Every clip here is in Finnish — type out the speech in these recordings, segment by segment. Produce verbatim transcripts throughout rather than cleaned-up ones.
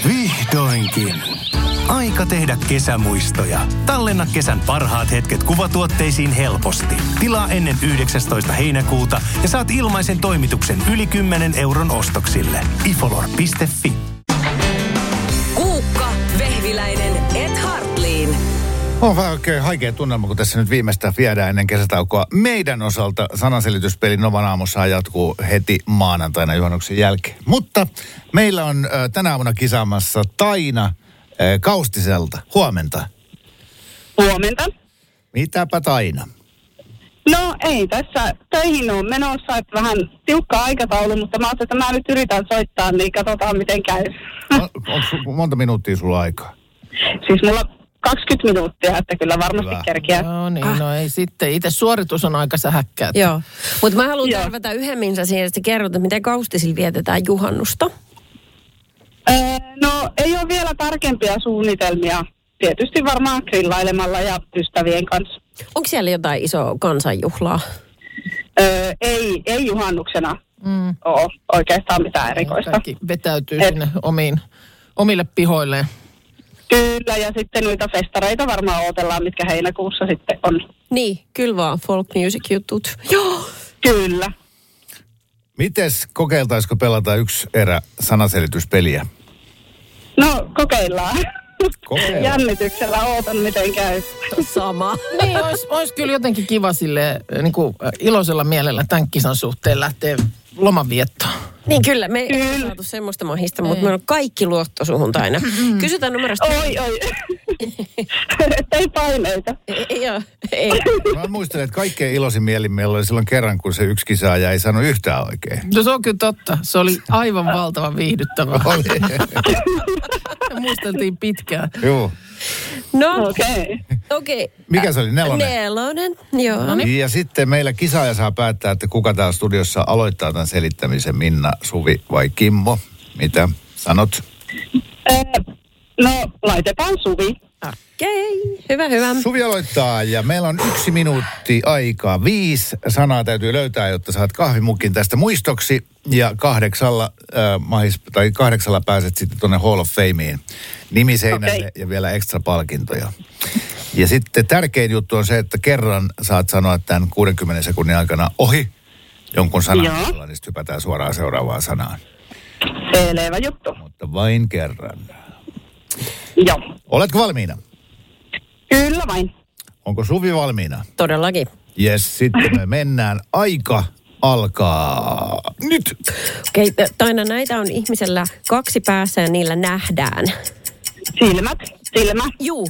Vihdoinkin. Aika tehdä kesämuistoja. Tallenna kesän parhaat hetket kuvatuotteisiin helposti. Tilaa ennen yhdeksästoista heinäkuuta ja saat ilmaisen toimituksen yli kymmenen euron ostoksille. ifolor piste fi. Kuukka, Vehviläinen, Ed Hartliin. On vähän oikein haikea tunnelma, kun tässä nyt viimeistä viedään ennen kesätaukoa. Meidän osalta sananselvityspeli Novan aamussa jatkuu heti maanantaina juhannuksen jälkeen. Mutta meillä on äh, tänä aamuna kisaamassa Taina äh, Kaustiselta. Huomenta. Huomenta. Mitäpä Taina? No ei tässä töihin on menossa, että vähän tiukka aikataulu, mutta mä ajattelin, että mä nyt yritän soittaa, niin katsotaan miten käy. No, onko monta minuuttia sulla aikaa? Siis mulla kaksikymmentä minuuttia, että kyllä varmasti Hyvä. kerkiää. No niin, ah. no ei sitten. Itse suoritus on aika sähäkkää. Joo, mutta mä haluan Joo. tarvata yhden minsa siihen, että kerrot, että miten Kaustisilla vietetään juhannusta. Öö, no ei ole vielä tarkempia suunnitelmia. Tietysti varmaan grillailemalla ja ystävien kanssa. Onko siellä jotain isoa kansanjuhlaa? Öö, ei, ei juhannuksena Mm. ole oikeastaan mitään erikoista. Kaikki vetäytyy Et- sinne omiin, omille pihoilleen. Kyllä, ja sitten noita festareita varmaan odotellaan, mitkä heinäkuussa sitten on. Niin, kyllä vaan folk music jutut. Joo. Kyllä. Mites kokeiltaisiko pelata yksi erä sanaselityspeliä? No, kokeillaan. Kokeillaan. Jännityksellä ootan, miten käy. Sama. Niin, olisi olis kyllä jotenkin kiva sille niin kuin iloisella mielellä tämän kisan suhteen lähteä lomanviettoon. Niin kyllä, me ei Kyllä. saatu semmoista mahista, mutta meillä on kaikki luotto suhun Taina. Kysytään numerosta. Oi, oi. Ei paineita. Ei, joo, ei. Mä muistelen, että kaikkein iloisin mieli meillä oli silloin kerran, kun se yksi kisaaja ei sano yhtään oikein. No se on kyllä totta. Se oli aivan valtavan viihdyttävää. Oli. Muisteltiin pitkään. Joo. No, Okei. okei. Mikä se oli? Nelonen? Nelonen, joo. No niin. Ja sitten meillä kisaaja saa päättää, että kuka täällä studiossa aloittaa tämän selittämisen, Minna, Suvi vai Kimmo. Mitä sanot? Eh, no, laitetaan Suvi. Okei, hyvä, hyvä. Suvi aloittaa ja meillä on yksi minuutti aikaa. Viisi sanaa täytyy löytää, jotta saat kahvimukin tästä muistoksi. Ja kahdeksalla, äh, mahis, tai kahdeksalla pääset sitten tuonne Hall of Fameen nimiseinälle Okei. ja vielä ekstra palkintoja. Ja sitten tärkein juttu on se, että kerran saat sanoa tämän kuudenkymmenen sekunnin aikana ohi jonkun sanan, Joo. jolla niin sitten hypätään suoraan seuraavaan sanaan. Selvä juttu. Mutta vain kerran. Joo. Oletko valmiina? Kyllä vain. Onko Suvi valmiina? Todellakin. Jes, sitten me mennään. Aika alkaa nyt. Okei, t- Taina, näitä on ihmisellä kaksi päässä ja niillä nähdään. Silmät. Silmä. Juu.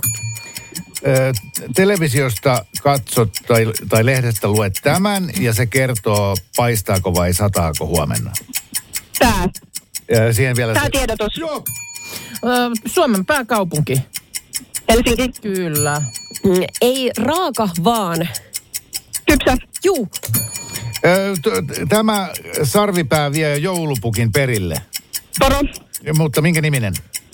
Ö, televisiosta katsot tai, tai lehdestä luet tämän ja se kertoo, paistaako vai sataako huomenna. Tää. Ja siihen vielä Tää se... tiedotus. Joo. Ö, Suomen pääkaupunki. Helsinki. Kyllä. Mm, Ei raaka, vaan... Kypsä. Juu. Ö, t- Tämä sarvipää vie joulupukin perille. Poro. Ja, mutta minkä niminen?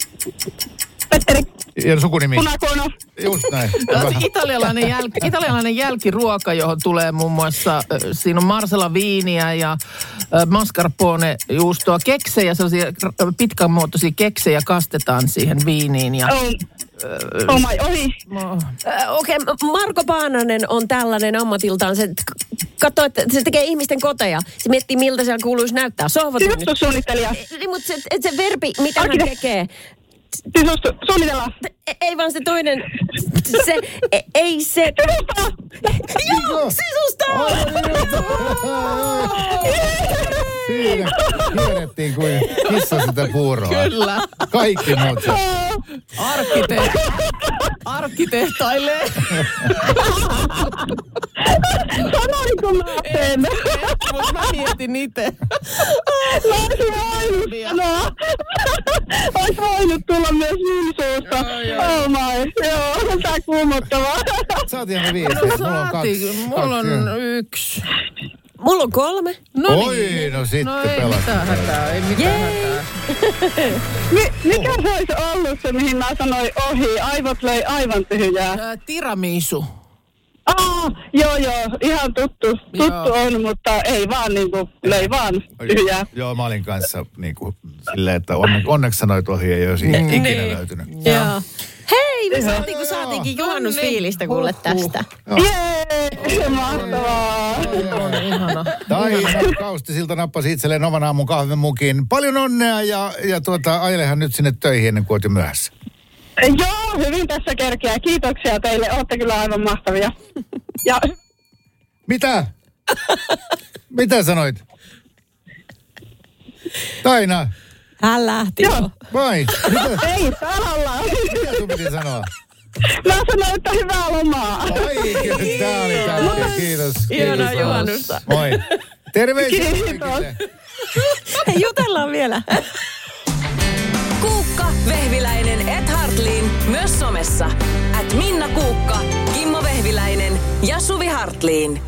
Petteri. Ja sukunimi? Punakono. Just näin. Ö, Hyvä. Italialainen, jäl, italialainen jälkiruoka, johon tulee muun muassa, ö, siinä on marsala viiniä ja ö, mascarpone juustoa, keksejä, sellaisia r- pitkänmuotoisia keksejä kastetaan siihen viiniin. Ja, Oh, oh my, ohi. oh, Ö, Okei, okay, Marko Paananen on tällainen ammatiltaan. Se katsoo, että se tekee ihmisten koteja. Se miettii, miltä siellä kuuluisi näyttää. Sohvatunnit. Sisustussuunnittelija. Niin, mutta se, se verbi, mitä hän Arkkite- tekee, Sisustu, suunnitella. e- ei vaan se toinen, se, e- ei se... Sisustaa. Joo, sisustaa! Siinä kierrettiin kuin kissa sitä puuroa. kyllä. Kaikki muut. se- Arkkitehti. Arkkitehtailee. Sanoinko mä sen? Mutta mä mietin itse. Mä olisin voinut sanoa. Ois voinut tulla myös minun suusta. Oh my, joo, tää kuumottavaa. Saatiin ne viisi. Mulla on kaksi. Saatiin, mulla on kaksi. yksi. Mulla on kolme. No Oi, niin. no sitten No ei pelastin. mitään hätää, ei mitään Jee. hätää. Mi- mikä se olisi ollut se, mihin mä sanoin ohi? Aivot löi aivan tyhjää. Ää, Tiramisu. Ah, joo, joo, ihan tuttu, tuttu Joo. on, mutta ei vaan niinku, löi vaan tyhjää. Joo, mä olin kanssa niinku silleen, että onne, onneksi sanoit ohi, ei olisi mm. ikinä Niin. löytynyt. Joo. Hei, me saatiin, kun saatiinkin juhannusfiilistä kuule tästä. Jee, mahtavaa. On ihana. Taina Kaustisilta nappasi itselleen Novan aamun kahven mukin. Paljon onnea ja, ja tuota, ajelehan nyt sinne töihin ennen kuin oot jo myöhässä. Joo, hyvin tässä kerkeää. Kiitoksia teille, ootte kyllä aivan mahtavia. Ja Mitä? Mitä sanoit? Taina, Hän lähti Joo. jo. vai? Mitä, ei, täällä ollaan. mitä sun piti sanoa? Mä sanoin, että hyvää lomaa. Oi, kyllä, tää oli tärkeä. Kiitos. Ihanaa Kiitos. juhannusta. Moi. Terveisiä Kiitos. kaikille. Hei, jutellaan vielä. Kuukka, Vehviläinen, et Hartliin, myös somessa. At Minna Kuukka, Kimmo Vehviläinen ja Suvi Hartliin.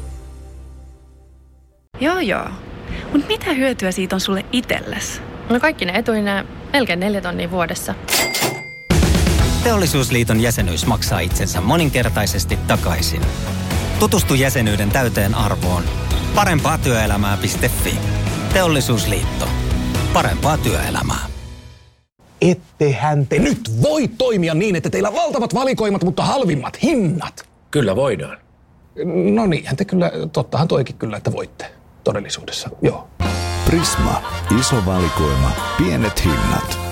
Joo joo. Mut mitä hyötyä siitä on sulle itsellesi? No kaikki ne etuineen melkein neljä tonnia vuodessa. Teollisuusliiton jäsenyys maksaa itsensä moninkertaisesti takaisin. Tutustu jäsenyyden täyteen arvoon. parempaa työelämää piste fi. Teollisuusliitto. Parempaa työelämää. Ettehän te nyt voi toimia niin, että teillä on valtavat valikoimat, mutta halvimmat hinnat. Kyllä voidaan. No niinhän te kyllä, tottahan toikin kyllä, että voitte todellisuudessa, joo. Prisma. Iso valikoima. Pienet hinnat.